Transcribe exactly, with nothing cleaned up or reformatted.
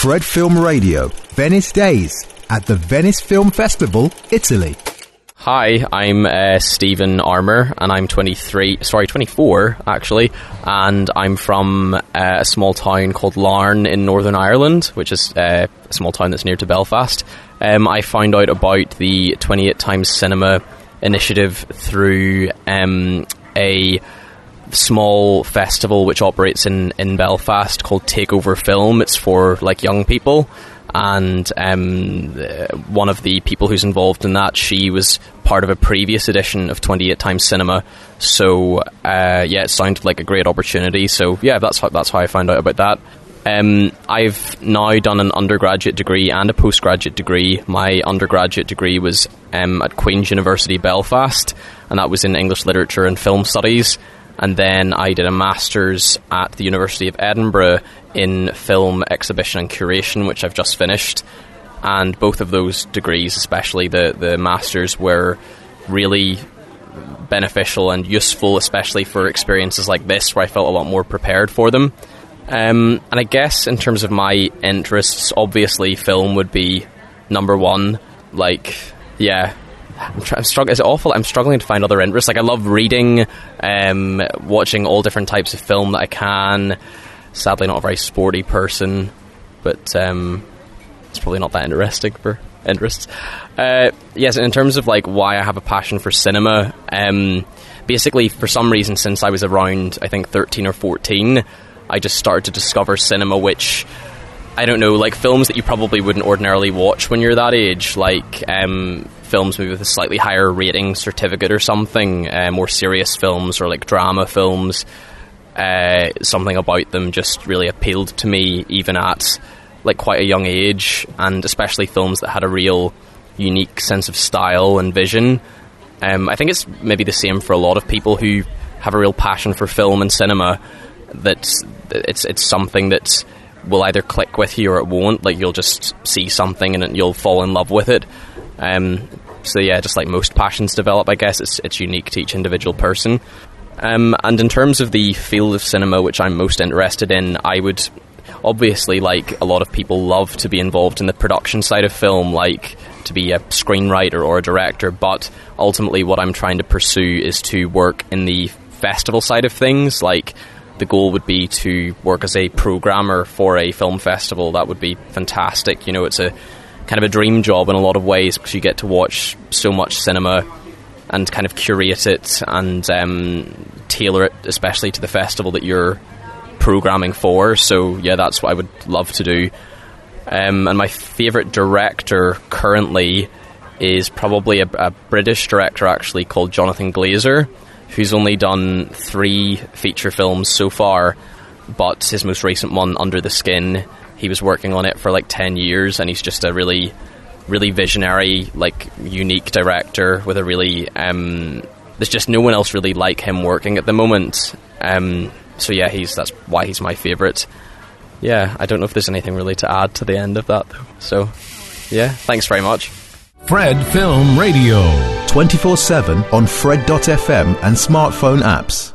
Fred Film Radio, Venice Days at the Venice Film Festival, Italy. Hi, I'm uh, Stephen Armour, and I'm twenty-three, sorry, twenty-four actually, and I'm from uh, a small town called Larne in Northern Ireland, which is uh, a small town that's near to Belfast. Um, I found out about the twenty-eight Times Cinema initiative through um, a small festival which operates in, in Belfast called Takeover Film. It's for like young people. And um, one of the people who's involved in that, she was part of a previous edition of twenty-eight Times Cinema. So, uh, yeah, it sounded like a great opportunity. So, yeah, that's how, that's how I found out about that. Um, I've now done an undergraduate degree and a postgraduate degree. My undergraduate degree was um, at Queen's University Belfast, and that was in English Literature and Film Studies. And then I did a master's at the University of Edinburgh in film exhibition and curation, which I've just finished. And both of those degrees, especially the, the master's, were really beneficial and useful, especially for experiences like this, where I felt a lot more prepared for them. Um, and I guess in terms of my interests, obviously film would be number one. Like, yeah... I'm, try- I'm struggling. Is it awful? I'm struggling to find other interests. Like, I love reading, um, watching all different types of film that I can. Sadly, not a very sporty person, but um, it's probably not that interesting for interests. Uh, yes, in terms of like why I have a passion for cinema, um, basically for some reason since I was around, I think thirteen or fourteen, I just started to discover cinema, which, I don't know, like films that you probably wouldn't ordinarily watch when you're that age, like um, films maybe with a slightly higher rating certificate or something, uh, more serious films or like drama films. Uh, something about them just really appealed to me, even at like quite a young age, and especially films that had a real unique sense of style and vision. Um, I think it's maybe the same for a lot of people who have a real passion for film and cinema, that it's it's something that will either click with you or it won't. Like, you'll just see something and you'll fall in love with it. Um, so yeah, just like most passions develop, I guess, it's it's unique to each individual person. Um, and in terms of the field of cinema which I'm most interested in, I would obviously, like a lot of people, love to be involved in the production side of film, like to be a screenwriter or a director, but ultimately what I'm trying to pursue is to work in the festival side of things. Like, the goal would be to work as a programmer for a film festival. That would be fantastic. You know, it's a kind of a dream job in a lot of ways, because you get to watch so much cinema and kind of curate it and um, tailor it especially to the festival that you're programming for. So yeah, that's what I would love to do. Um, and my favourite director currently is probably a, a British director, actually, called Jonathan Glazer, who's only done three feature films so far, but his most recent one, Under the Skin, he was working on it for like ten years, and he's just a really, really visionary, like unique director with a really, um, there's just no one else really like him working at the moment. Um, so yeah, he's that's why he's my favourite. Yeah, I don't know if there's anything really to add to the end of that, though. So yeah, thanks very much. Fred Film Radio, twenty-four seven on Fred dot f m and smartphone apps.